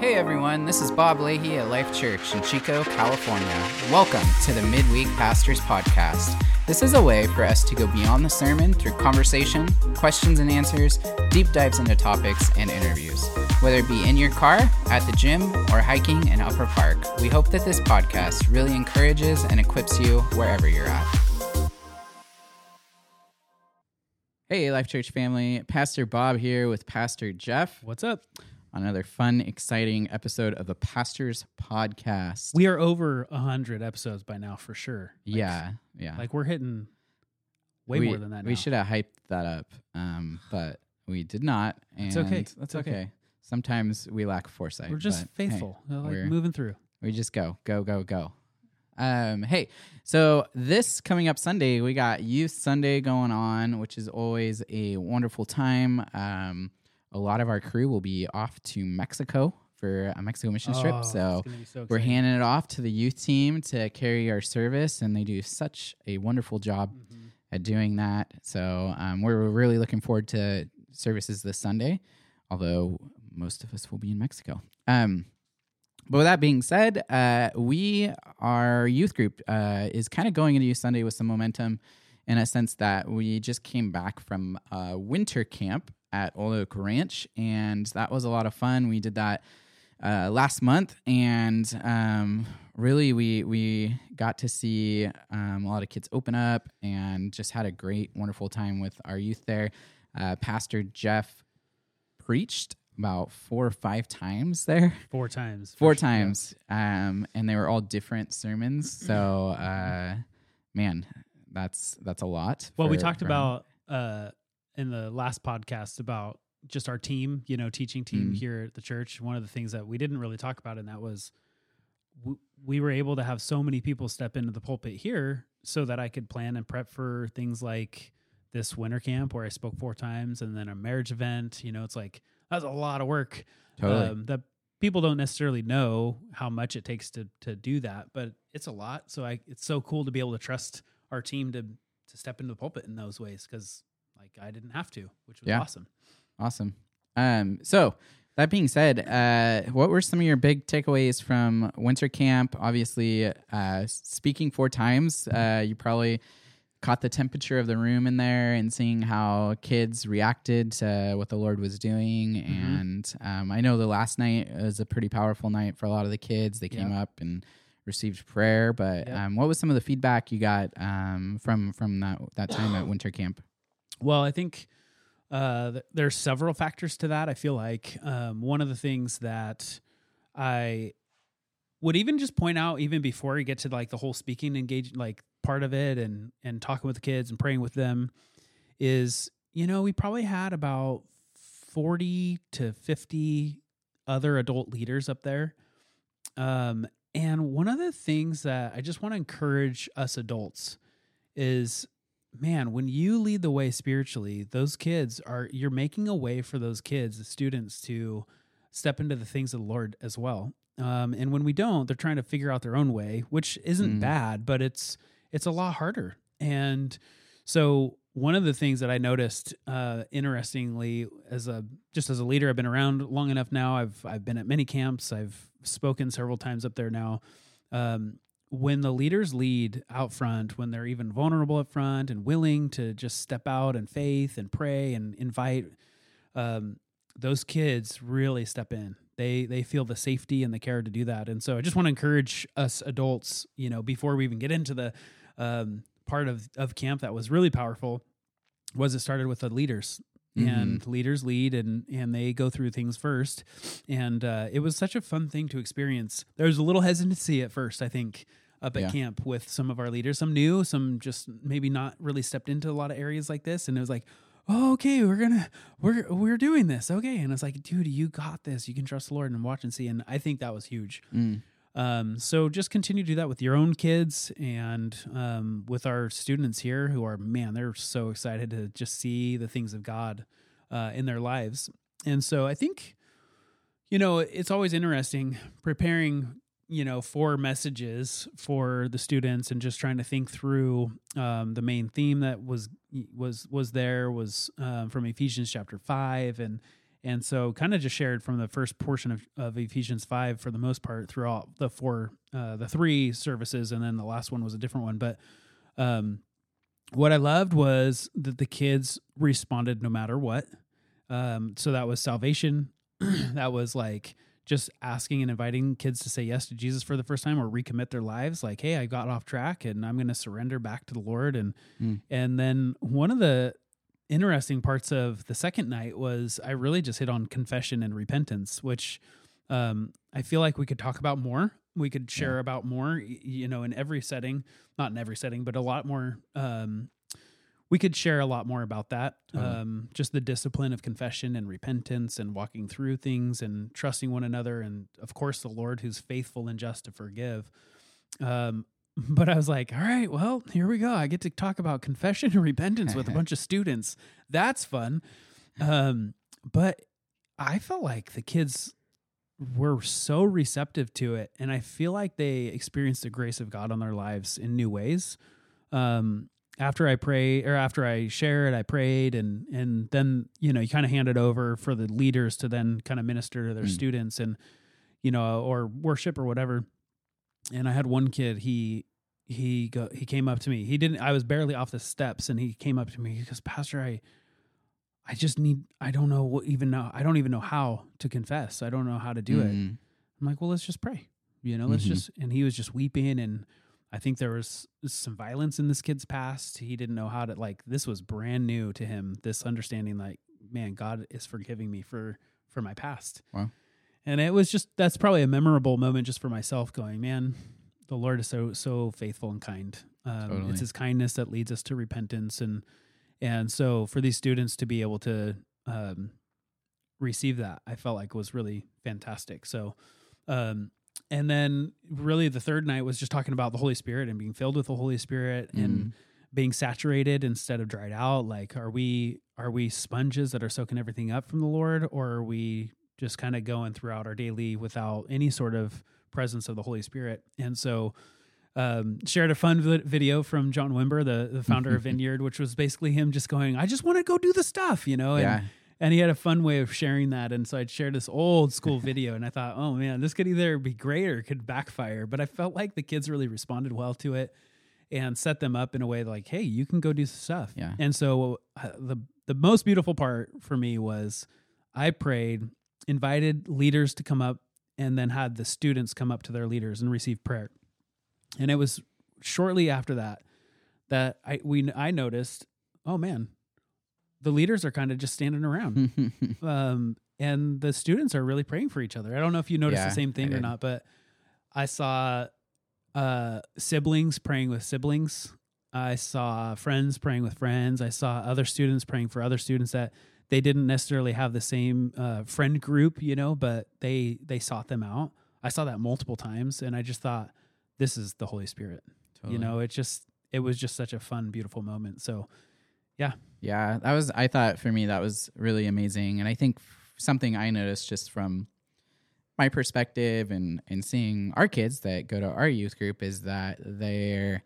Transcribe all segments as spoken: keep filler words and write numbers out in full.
Hey everyone, this is Bob Leahy at Life Church in Chico, California. Welcome to the Midweek Pastors Podcast. This is a way for us to go beyond the sermon through conversation, questions and answers, deep dives into topics, and interviews. Whether it be in your car, at the gym, or hiking in Upper Park, we hope that this podcast really encourages and equips you wherever you're at. Hey Life Church family, Pastor Bob here with Pastor Jeff. What's up? Another fun, exciting episode of the Pastors Podcast. We are over one hundred episodes by now, for sure. Like, yeah, yeah. Like, we're hitting way we, more than that now. We should have hyped that up, um, but we did not. And it's okay. That's okay. okay. Sometimes we lack foresight. We're just but, faithful. Hey, like we're, moving through. We just go, go, go, go. Um, hey, so this coming up Sunday, we got Youth Sunday going on, which is always a wonderful time. Um A lot of our crew will be off to Mexico for a Mexico mission oh, trip. So, so we're handing it off to the youth team to carry our service, and they do such a wonderful job mm-hmm. at doing that. So um, we're really looking forward to services this Sunday, although most of us will be in Mexico. Um, but with that being said, uh, we, our youth group uh, is kind of going into Youth Sunday with some momentum in a sense that we just came back from a winter camp at Old Oak Ranch, and that was a lot of fun. We did that uh, last month, and um, really we we got to see um, a lot of kids open up and just had a great, wonderful time with our youth there. Uh, Pastor Jeff preached about four or five times there. Four times. Four sure, times, yeah. um, and they were all different sermons, so uh, man, that's that's a lot. Well, for, we talked for about... Uh, in the last podcast about just our team, you know, teaching team mm. here at the church. One of the things that we didn't really talk about, and that was w- we were able to have so many people step into the pulpit here so that I could plan and prep for things like this winter camp where I spoke four times, and then a marriage event. You know, it's like, that's a lot of work. Totally. Um, that people don't necessarily know how much it takes to to do that, but it's a lot. So I, it's so cool to be able to trust our team to to step into the pulpit in those ways, because like I didn't have to, which was yeah. awesome. Awesome. Um, so that being said, uh, what were some of your big takeaways from winter camp? Obviously, uh, speaking four times, uh, you probably caught the temperature of the room in there and seeing how kids reacted to what the Lord was doing. Mm-hmm. And um, I know the last night was a pretty powerful night for a lot of the kids. They came yep. up and received prayer. But yep. um, what was some of the feedback you got um, from from that that time at winter camp? Well, I think uh, th- there's several factors to that. I feel like um, one of the things that I would even just point out, even before you get to like the whole speaking engage, like part of it, and and talking with the kids and praying with them, is, you know, we probably had about forty to fifty other adult leaders up there. Um, and one of the things that I just want to encourage us adults is, man, when you lead the way spiritually, those kids are, you're making a way for those kids, the students, to step into the things of the Lord as well. Um, and when we don't, they're trying to figure out their own way, which isn't mm. bad, but it's it's a lot harder. And so one of the things that I noticed, uh, interestingly, as a just as a leader, I've been around long enough now. I've I've been at many camps. I've spoken several times up there now. Um, When the leaders lead out front, when they're even vulnerable up front and willing to just step out in faith and pray and invite, um, those kids really step in. They they feel the safety and the care to do that. And so I just want to encourage us adults, you know, before we even get into the um, part of, of camp that was really powerful, was it started with the leaders. Mm-hmm. And leaders lead, and, and they go through things first. And uh, it was such a fun thing to experience. There was a little hesitancy at first, I think, up at yeah. camp with some of our leaders. Some new, some just maybe not really stepped into a lot of areas like this. And it was like, oh, okay, we're gonna we're we're doing this, okay. And it's like, dude, you got this. You can trust the Lord and watch and see. And I think that was huge. Mm. Um, so just continue to do that with your own kids and um, with our students here, who are, man, they're so excited to just see the things of God uh, in their lives. And so I think, you know, it's always interesting preparing, you know, for messages for the students and just trying to think through um, the main theme that was was was there was um, from Ephesians chapter five, and And so kind of just shared from the first portion of, of Ephesians five for the most part throughout the four, uh, the three services. And then the last one was a different one. But um, what I loved was that the kids responded no matter what. Um, so that was salvation. That was like just asking and inviting kids to say yes to Jesus for the first time or recommit their lives. Like, hey, I got off track and I'm going to surrender back to the Lord. And, mm. and then one of the interesting parts of the second night was I really just hit on confession and repentance, which um, I feel like we could talk about more. We could share yeah. about more, you know, in every setting, not in every setting, but a lot more. Um, we could share a lot more about that. Uh-huh. Um, just the discipline of confession and repentance and walking through things and trusting one another. And of course, the Lord who's faithful and just to forgive. Um, But I was like, all right, well, here we go. I get to talk about confession and repentance with a bunch of students. That's fun. Um, but I felt like the kids were so receptive to it. And I feel like they experienced the grace of God on their lives in new ways. Um, after I pray or after I shared, I prayed and, and then, you know, you kind of hand it over for the leaders to then kind of minister to their mm. students and, you know, or worship or whatever. And I had one kid, he, he go, he came up to me. He didn't, I was barely off the steps and he came up to me. He goes, Pastor, I, I just need, I don't know what even know. I don't even know how to confess. I don't know how to do mm-hmm. it. I'm like, well, let's just pray, you know, let's mm-hmm. just, and he was just weeping. And I think there was some violence in this kid's past. He didn't know how to, like, this was brand new to him. This understanding, like, man, God is forgiving me for, for my past. Wow. And it was just, that's probably a memorable moment just for myself going, man, the Lord is so, so faithful and kind. Um, totally. It's his kindness that leads us to repentance. And, and so for these students to be able to um, receive that, I felt like was really fantastic. So, um, and then really the third night was just talking about the Holy Spirit and being filled with the Holy Spirit mm. and being saturated instead of dried out. Like, are we, are we sponges that are soaking everything up from the Lord, or are we just kind of going throughout our daily without any sort of presence of the Holy Spirit? And so um, shared a fun vi- video from John Wimber, the, the founder of Vineyard, which was basically him just going, I just want to go do the stuff, you know? And, yeah. and he had a fun way of sharing that. And so I'd shared this old school video and I thought, oh man, this could either be great or it could backfire. But I felt like the kids really responded well to it and set them up in a way like, hey, you can go do stuff. Yeah. And so uh, the, the most beautiful part for me was I prayed, invited leaders to come up, and then had the students come up to their leaders and receive prayer. And it was shortly after that that I we I noticed, oh man, the leaders are kind of just standing around, um, and the students are really praying for each other. I don't know if you noticed yeah, the same thing or not, but I saw uh, siblings praying with siblings. I saw friends praying with friends. I saw other students praying for other students that they didn't necessarily have the same uh, friend group, you know, but they they sought them out. I saw that multiple times, and I just thought, this is the Holy Spirit. Totally. You know, it just it was just such a fun, beautiful moment. So, yeah, yeah, that was. I thought for me that was really amazing, and I think something I noticed just from my perspective and and seeing our kids that go to our youth group is that their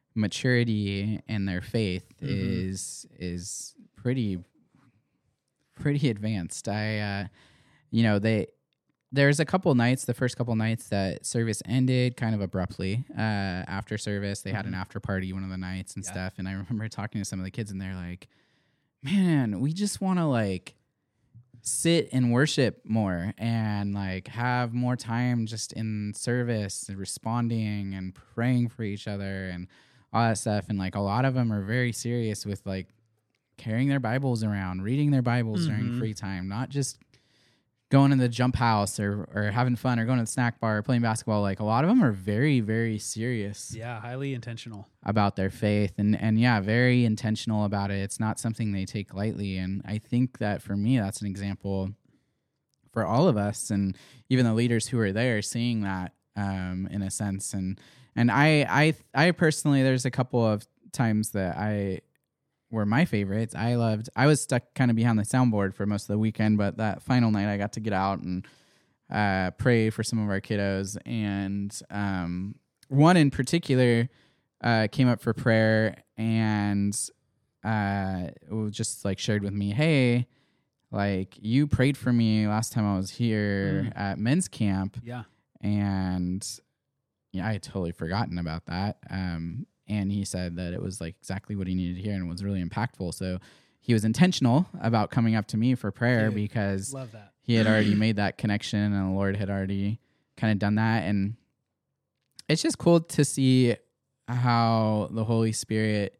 maturity and their faith mm-hmm. is is pretty. pretty advanced. I, uh, you know, they, there's a couple nights, the first couple nights that service ended kind of abruptly, uh, after service, they mm-hmm. had an after party one of the nights and yeah. stuff. And I remember talking to some of the kids and they're like, man, we just want to like sit and worship more and like have more time just in service and responding and praying for each other and all that stuff. And like a lot of them are very serious with like carrying their Bibles around, reading their Bibles mm-hmm. during free time, not just going to the jump house or, or having fun or going to the snack bar or playing basketball. Like a lot of them are very, very serious. Yeah, highly intentional about their faith and, and yeah, very intentional about it. It's not something they take lightly. And I think that for me, that's an example for all of us and even the leaders who are there seeing that um, in a sense. And and I, I, I personally, there's a couple of times that I were my favorites. I loved, I was stuck kind of behind the soundboard for most of the weekend, but that final night I got to get out and uh, pray for some of our kiddos. And um, one in particular uh, came up for prayer and uh, just like shared with me, hey, like you prayed for me last time I was here Mm. at men's camp, Yeah. and yeah, I had totally forgotten about that. Um, and he said that it was like exactly what he needed to hear and was really impactful. So he was intentional about coming up to me for prayer Dude, because Love that. he had already made that connection and the Lord had already kind of done that. And it's just cool to see how the Holy Spirit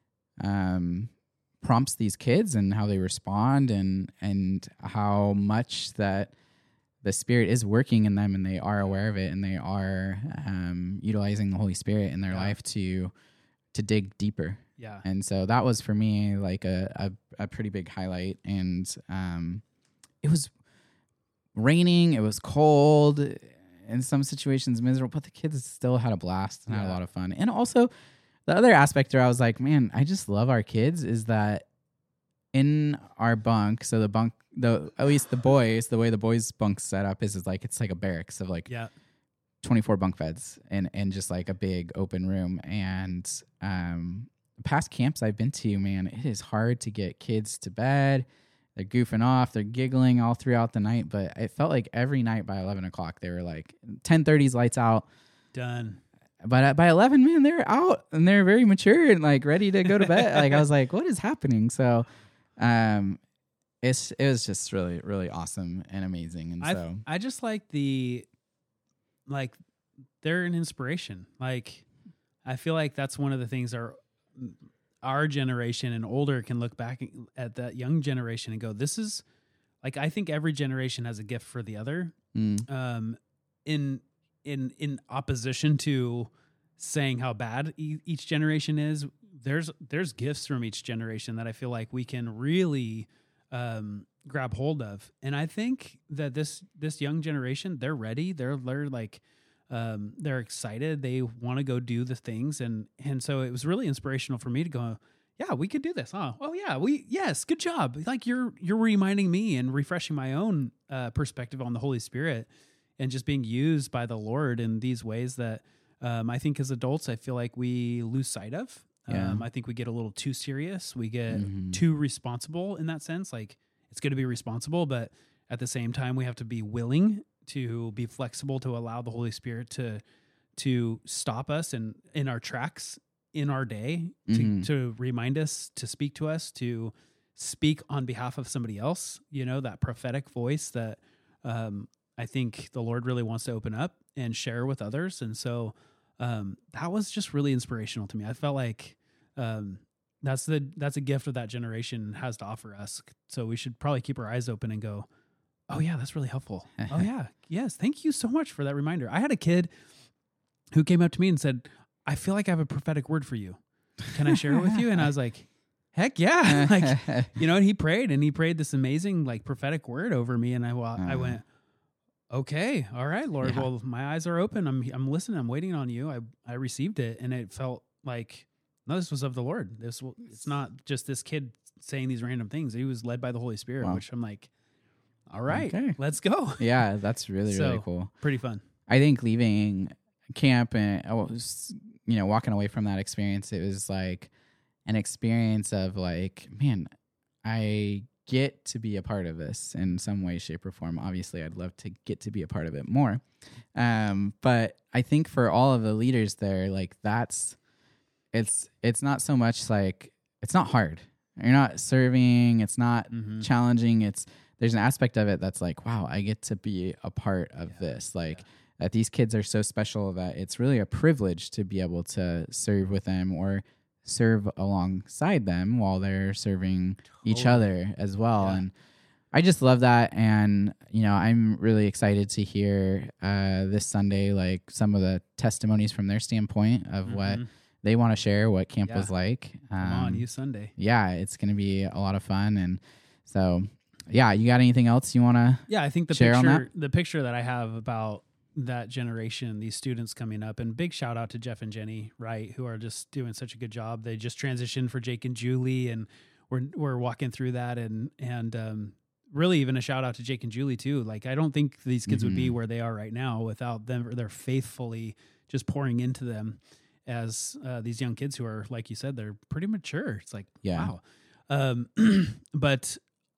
um, prompts these kids and how they respond, and and how much that the Spirit is working in them and they are aware of it and they are um, utilizing the Holy Spirit in their Yeah. life to to dig deeper. Yeah. And so that was for me like a, a, a pretty big highlight. And um, it was raining, it was cold, in some situations miserable, but the kids still had a blast and had a Yeah. lot of fun. And also the other aspect where I was like, man, I just love our kids is that in our bunk, so the bunk, the at least the boys, the way the boys' bunk's set up is, is like it's like a barracks of like Yeah. twenty-four bunk beds and and just like a big open room. And um, past camps I've been to, man, it is hard to get kids to bed. They're goofing off, they're giggling all throughout the night, but it felt like every night by eleven o'clock they were like ten thirty's lights out. Done. But at, by eleven, man, they're out and they're very mature and like ready to go to bed. Like I was like, what is happening? So um it's it was just really, really awesome and amazing. And I so I just like the like they're an inspiration. Like I feel like that's one of the things our our generation and older can look back at that young generation and go, this is like, I think every generation has a gift for the other. mm, Um in in in opposition to saying how bad e- each generation is, there's there's gifts from each generation that I feel like we can really um, grab hold of. And I think that this this young generation, they're ready. They're they're like um, they're excited. They want to go do the things, and and so it was really inspirational for me to go, yeah, we could do this. Huh? Oh yeah, we yes, good job. Like you're you're reminding me and refreshing my own uh, perspective on the Holy Spirit and just being used by the Lord in these ways that um, I think as adults, I feel like we lose sight of. Yeah. Um, I think we get a little too serious. We get Mhm. too responsible in that sense. Like it's good to be responsible, but at the same time, we have to be willing to be flexible to allow the Holy Spirit to to stop us in in our tracks in our day, to, Mhm. to remind us, to speak to us, to speak on behalf of somebody else. You know, that prophetic voice that um, I think the Lord really wants to open up and share with others. And so um, that was just really inspirational to me. I felt like um, that's the that's a gift of that generation has to offer us. So we should probably keep our eyes open and go, oh yeah, that's really helpful. Oh yeah, yes, thank you so much for that reminder. I had a kid who came up to me and said, I feel like I have a prophetic word for you. Can I share it with you? And I was like, heck yeah. Like, you know, and he prayed and he prayed this amazing like prophetic word over me. And I, well, I Uh. went, okay, all right, Lord. Yeah. Well, my eyes are open. I'm, I'm listening. I'm waiting on you. I, I received it. And it felt like, no, this was of the Lord. This, w- it's not just this kid saying these random things. He was led by the Holy Spirit, Wow. which I'm like, all right, Okay. let's go. Yeah, that's really, So- really cool. Pretty fun. I think leaving camp and I was, you know, walking away from that experience, it was like an experience of like, man, I get to be a part of this in some way, shape, or form. Obviously, I'd love to get to be a part of it more. Um, but I think for all of the leaders there, like that's, it's, it's not so much like, it's not hard. You're not serving. It's not Mhm. challenging. It's, there's an aspect of it that's like, wow, I get to be a part of Yeah, this. Like, yeah. that these kids are so special that it's really a privilege to be able to serve with them or serve alongside them while they're serving each Totally. other as well. Yeah. And I just love that. And, you know, I'm really excited to hear uh, this Sunday, like some of the testimonies from their standpoint of what Mhm. they want to share, what camp Yeah. was like. Come on, Um, you Sunday. yeah, it's going to be a lot of fun. And so, yeah, you got anything else you want to? Yeah, I think the share on picture the picture that I have about that generation, these students coming up, and big shout out to Jeff and Jenny Wright, who are just doing such a good job. They just transitioned for Jake and Julie, and we're we're walking through that, and and um, really even a shout out to Jake and Julie too. Like I don't think these kids would be Mhm. where they are right now without them. They're faithfully just pouring into them as uh, these young kids who are, like you said, they're pretty mature. It's like Yeah. wow, um, but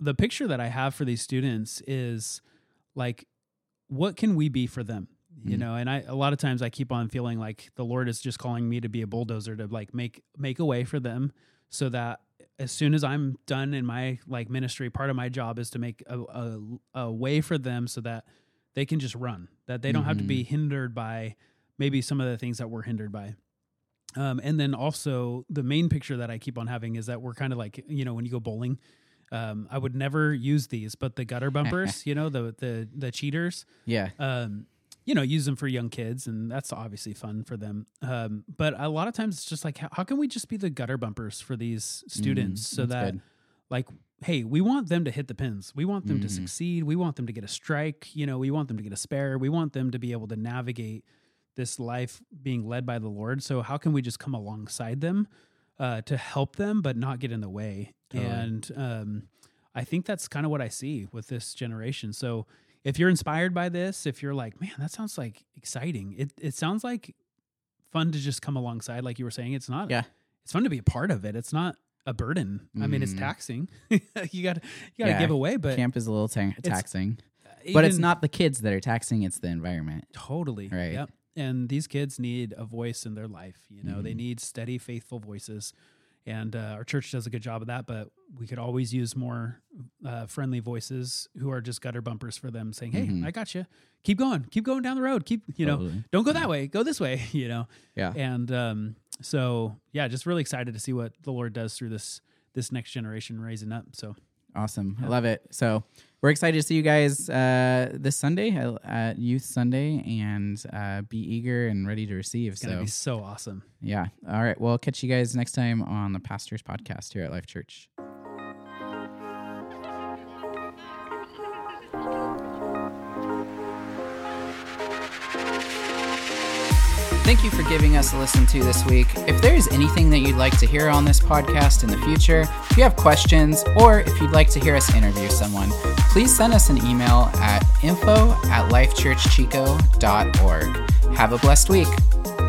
the picture that I have for these students is like, what can we be for them? You know, and I, a lot of times I keep on feeling like the Lord is just calling me to be a bulldozer to like make, make a way for them so that as soon as I'm done in my like ministry, part of my job is to make a, a, a way for them so that they can just run, that they don't mm-hmm. have to be hindered by maybe some of the things that we're hindered by. Um, and then also the main picture that I keep on having is that we're kind of like, you know, when you go bowling, um, I would never use these, but the gutter bumpers, you know, the, the, the cheaters. Yeah. Um, you know, use them for young kids, and that's obviously fun for them. Um, but a lot of times it's just like, how, how can we just be the gutter bumpers for these students mm, so that, good. like, hey, we want them to hit the pins. We want them mm. to succeed. We want them to get a strike. You know, we want them to get a spare. We want them to be able to navigate this life being led by the Lord. So how can we just come alongside them uh, to help them, but not get in the way? Totally. And um, I think that's kind of what I see with this generation. So if you're inspired by this, if you're like, man, that sounds like exciting. It it sounds like fun to just come alongside, like you were saying. It's not. Yeah. It's fun to be a part of it. It's not a burden. Mm. I mean, it's taxing. you got you got to yeah, give away, but camp is a little ta- taxing. Even, but it's not the kids that are taxing; it's the environment. Totally. Right. Yep. And these kids need a voice in their life. You know, mm. they need steady, faithful voices. And uh, our church does a good job of that, but we could always use more uh, friendly voices who are just gutter bumpers for them, saying, hey, mm-hmm. I got you. Keep going. Keep going down the road. Keep, you totally. know, don't go that way. Go this way, you know. Yeah. And um, so, yeah, just really excited to see what the Lord does through this this next generation raising up. So awesome. Yeah. I love it. So we're excited to see you guys uh, this Sunday at Youth Sunday, and uh, be eager and ready to receive. It's going to so, be so awesome. Yeah. All right. Well, catch you guys next time on the Pastors Podcast here at Life Church. Thank you for giving us a listen to this week. If there is anything that you'd like to hear on this podcast in the future, if you have questions, or if you'd like to hear us interview someone, please send us an email at info at lifechurchchico dot org. Have a blessed week.